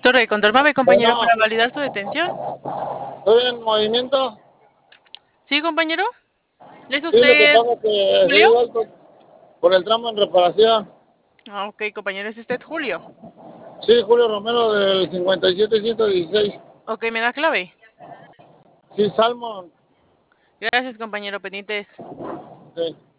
Torre de Control. ¿Va, compañero, Bueno, para validar su detención? ¿estoy en movimiento? ¿Sí, compañero? ¿Es Sí, lo que usted pasa es que se Julio? dio alto por el tramo en reparación. Ah, ok, compañero, ¿es usted Julio? Sí, Julio Romero del 57116. Ok, ¿me da clave? Sí, Salmon. Gracias, compañero, pendientes. Sí.